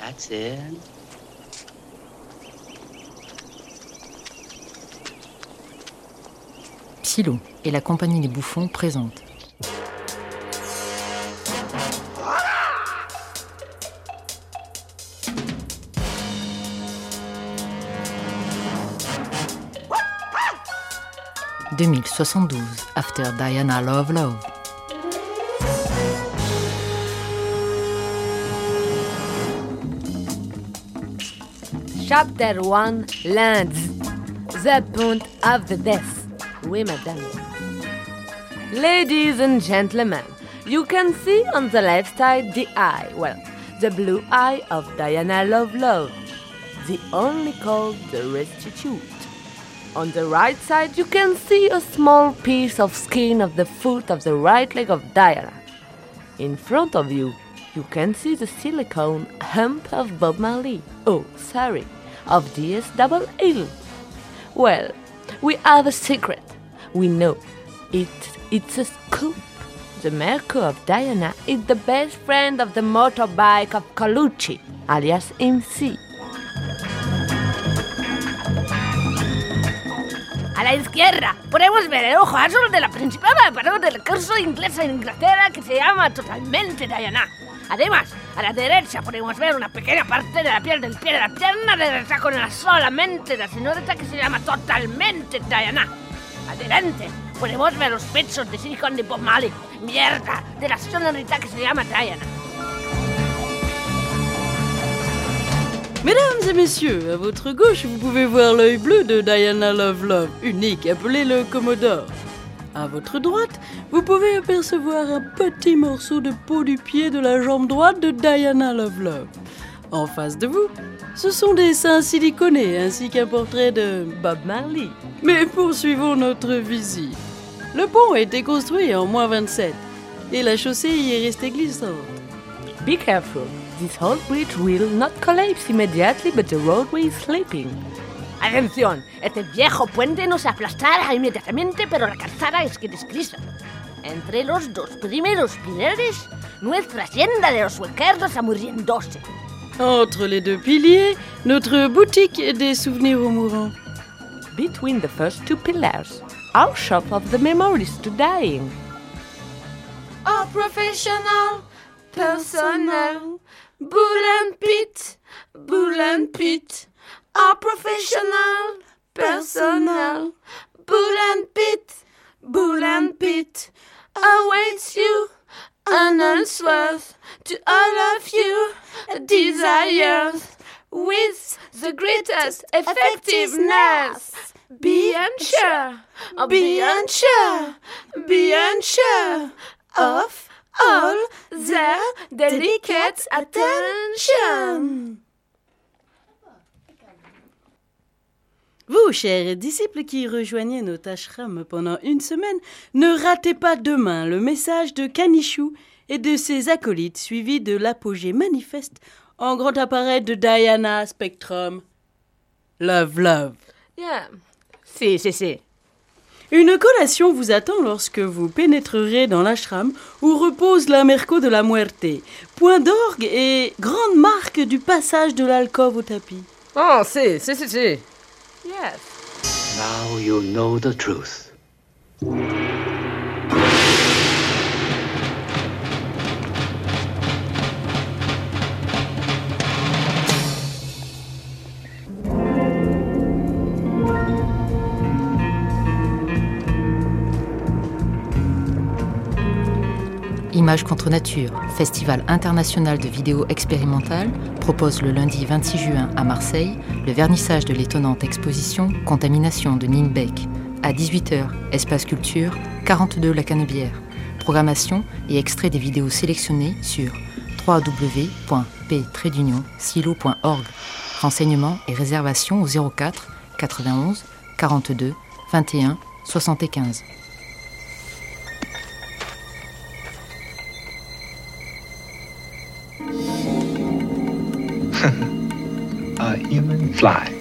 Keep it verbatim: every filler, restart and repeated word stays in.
That's it. Psylo et la compagnie Les Bouffons présentent deux mille soixante-douze, After Diana Love Love. Chapter one lands. The point of the death. Oui, madame. Ladies and gentlemen, you can see on the left side the eye, well, the blue eye of Diana Love Love, the only called the Restitute. On the right side, you can see a small piece of skin of the foot of the right leg of Diana. In front of you, you can see the silicone hump of Bob Marley. Oh, sorry, of D S Double L. Well, we have a secret. We know it. It's a scoop. The Merco of Diana is the best friend of the motorbike of Colucci, alias M C. A la izquierda podemos ver el ojo azul de la principada paró del curso inglesa en Inglaterra que se llama totalmente Diana. Además, a la derecha podemos ver una pequeña parte de la piel del pie de la pierna derecha con la solamente la señorita que se llama totalmente Diana. Adelante podemos ver los pechos de silicón de Bob Marley. Mierda, de la señorita que se llama Diana. Mesdames et messieurs, à votre gauche, vous pouvez voir l'œil bleu de Diana Love Love, unique, appelé le Commodore. À votre droite, vous pouvez apercevoir un petit morceau de peau du pied de la jambe droite de Diana Love Love. En face de vous, ce sont des seins siliconés ainsi qu'un portrait de Bob Marley. Mais poursuivons notre visite. Le pont a été construit en moins vingt-sept et la chaussée y est restée glissante. Be careful. This whole bridge will not collapse immediately, but the roadway is slipping. Atención, este viejo puente no se aplastará inmediatamente, pero la calzada es que desliza. Entre los dos primeros pilares, nuestra hacienda de los huequerdos está muriéndose. Entre les deux piliers, notre boutique des souvenirs aux mourants. Between the first two pillars, our shop of the memories to dying. Our professional, personal, Bull and Pete, Bull and Pete. Our professional, personal, Bull and Pete, Bull and Pete awaits you, unanswered to all of you desires with the greatest effectiveness. Be unsure, be unsure, be unsure of all their delicate attention. Vous, chers disciples qui rejoignez notre ashram pendant une semaine, ne ratez pas demain le message de Kanichou et de ses acolytes, suivi de l'apogée manifeste en grand appareil de Diana Spectrum. Love, love. Yeah. Si, si, si. Une collation vous attend lorsque vous pénétrerez dans l'ashram où repose la Merco de la Muerte, point d'orgue et grande marque du passage de l'alcôve au tapis. Oh, si, si, si, si. Yes. Now you know the truth. Images contre nature, festival international de vidéos expérimentales, propose le lundi vingt-six juin à Marseille le vernissage de l'étonnante exposition Contamination de Ninbeck. À dix-huit heures, espace culture, quarante-deux La Canebière. Programmation et extrait des vidéos sélectionnées sur w w w point p tiret silo point org. Renseignements et réservations au zéro quatre quatre-vingt-onze quarante-deux vingt et un soixante-quinze. A human fly.